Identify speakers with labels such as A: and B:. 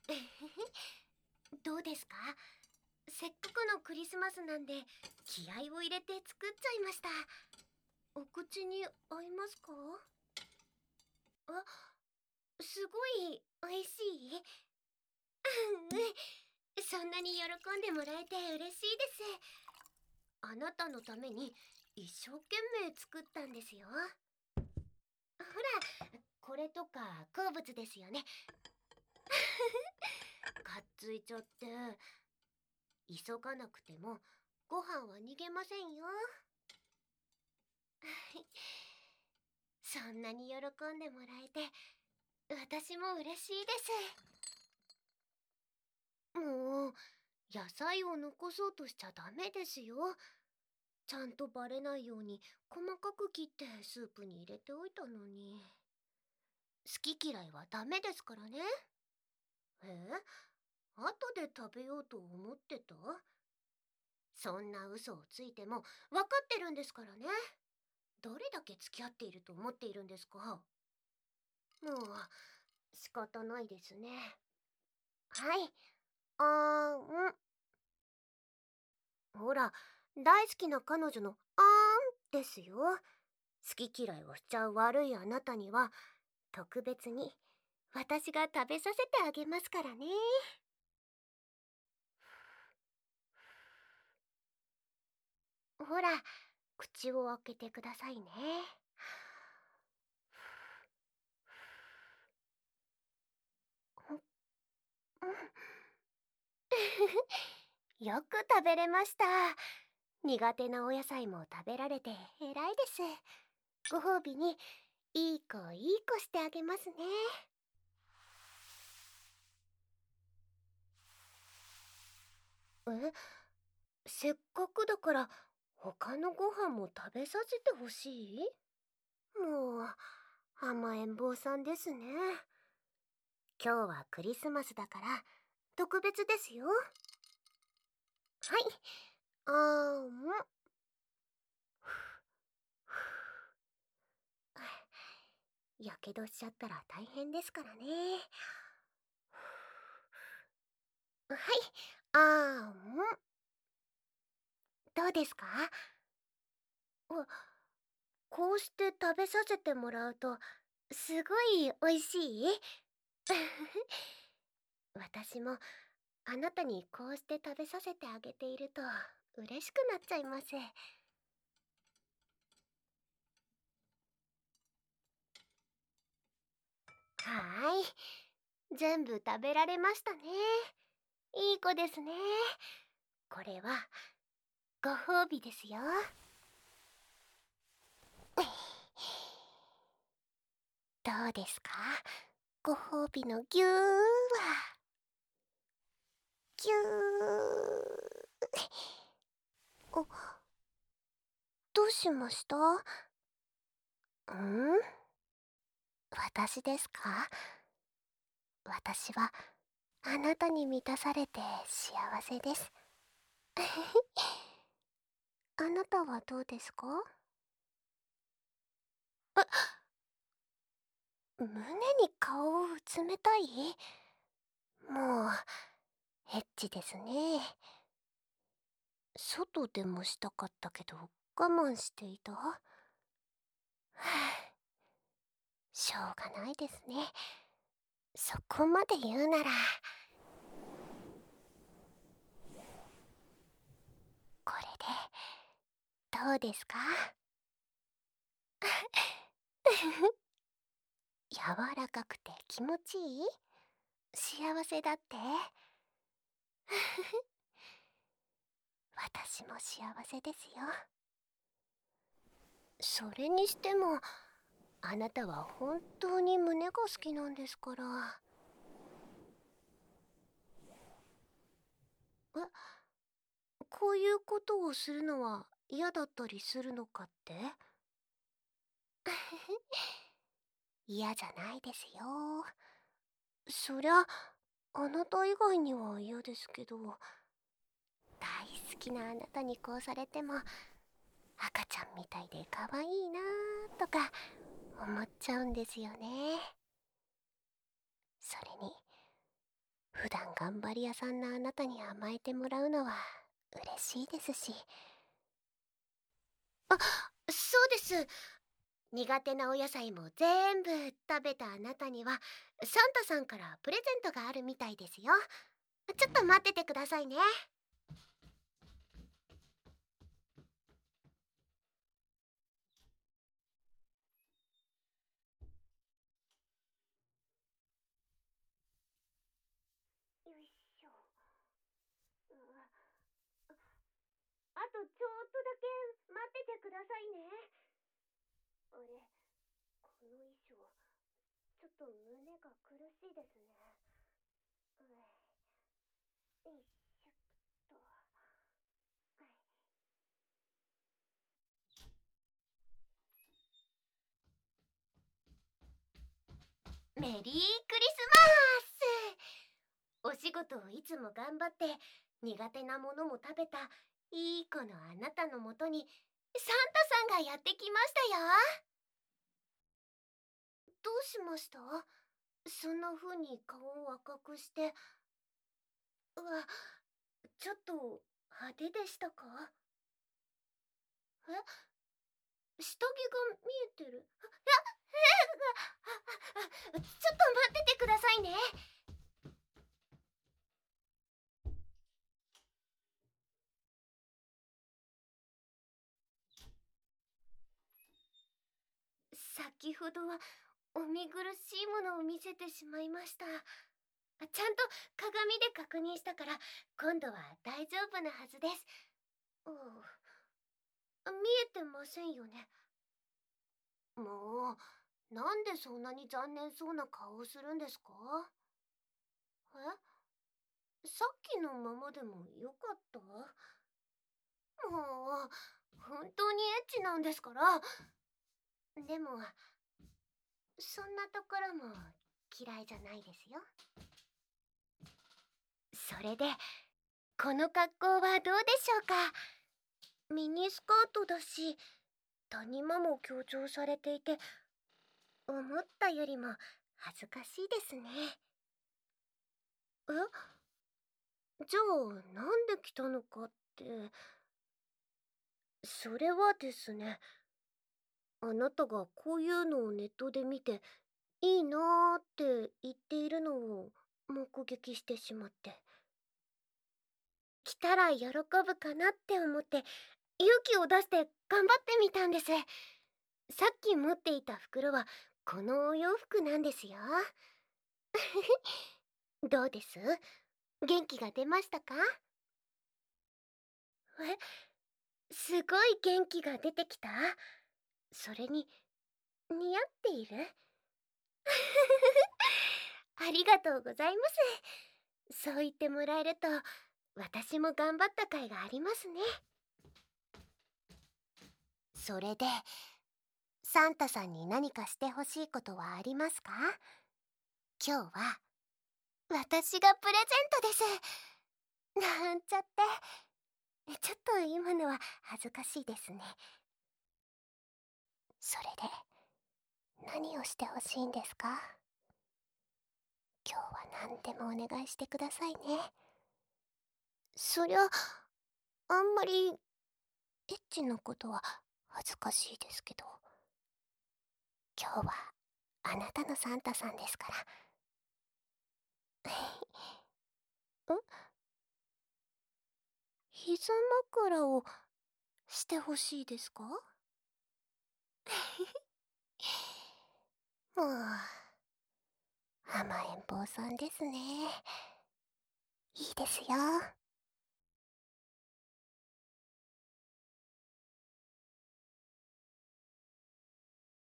A: どうですか？せっかくのクリスマスなんで気合を入れて作っちゃいました。お口に合いますか？あ、すごい美味しい。そんなに喜んでもらえて嬉しいです。あなたのために一生懸命作ったんですよ。ほら、これとか好物ですよね。かっついちゃって。急がなくてもご飯は逃げませんよ。そんなに喜んでもらえて私も嬉しいです。もう野菜を残そうとしちゃダメですよ。ちゃんとバレないように細かく切ってスープに入れておいたのに。好き嫌いはダメですからね。後で食べようと思ってた？そんな嘘をついても分かってるんですからね。どれだけ付き合っていると思っているんですか？もう仕方ないですね。はい。ほら、大好きな彼女のですよ。好き嫌いをしちゃう悪いあなたには特別に私が食べさせてあげますからね。ほら、口を開けてくださいね。よく食べれました。苦手なお野菜も食べられて偉いです。ご褒美にいい子してあげますね。せっかくだから他のご飯も食べさせてほしい？もう甘えん坊さんですね。今日はクリスマスだから特別ですよ。はい。あーん。やけどしちゃったら大変ですからね。はい。あーん。どうですか？こうして食べさせてもらうとすごい美味しい？私もあなたにこうして食べさせてあげていると嬉しくなっちゃいます。はーい。全部食べられましたね。いい子ですね。これはご褒美ですよ。どうですか？ご褒美のぎゅーは。ぎゅー。どうしました？私ですか？私はあなたに満たされて幸せです。あなたはどうですか？胸に顔をうつめたい？もうエッチですね。外でもしたかったけど我慢していた。はあ、しょうがないですね。そこまで言うなら。これでどうですか？柔らかくて気持ちいい？幸せだって？私も幸せですよ。それにしてもあなたは本当に胸が好きなんですから。こういうことをするのは嫌だったりするのかって？嫌じゃないですよ。そりゃあなた以外には嫌ですけど、大好きなあなたにこうされても赤ちゃんみたいで可愛いなーとか思っちゃうんですよね。それに頑張り屋さんなあなたに甘えてもらうのは嬉しいですし。あ、そうです。苦手なお野菜も全部食べたあなたにはサンタさんからプレゼントがあるみたいですよ。ちょっと待っててくださいね。よいしょ。あとちょっとだけ待っててくださいね。あれ、この衣装、ちょっと胸が苦しいですね。よいしょっと。メリークリスマス！お仕事をいつも頑張って苦手なものも食べたいい子のあなたのもとにサンタさんがやってきましたよ。どうしました？そんな風に顔を赤くして。うわ、ちょっと派手でしたか？え、下着が見えてる。ちょっと待っててくださいね。先ほどはお見苦しいものを見せてしまいました。ちゃんと鏡で確認したから今度は大丈夫なはずです。見えてませんよね。もう、なんでそんなに残念そうな顔をするんですか？さっきのままでもよかった？もう、本当にエッチなんですから。でも、そんなところも嫌いじゃないですよ。それで、この格好はどうでしょうか？ミニスカートだし、谷間も強調されていて、思ったよりも恥ずかしいですね。じゃあ、なんで来たのかって、それはですね、あなたがこういうのをネットで見て、いいなーって言っているのを目撃してしまって。来たら喜ぶかなって思って勇気を出して頑張ってみたんです。さっき持っていた袋はこのお洋服なんですよ。どうです？元気が出ましたか？すごい元気が出てきた？それに似合っている？ありがとうございます。そう言ってもらえると私も頑張った甲斐がありますね。それでサンタさんに何かしてほしいことはありますか？今日は私がプレゼントです。なんちゃって。ちょっと今のは恥ずかしいですね。それで何をしてほしいんですか？今日は何でもお願いしてくださいね。そりゃあんまりエッチなことは恥ずかしいですけど、今日はあなたのサンタさんですから。膝枕をしてほしいですか？もう甘えん坊さんですね。いいですよ。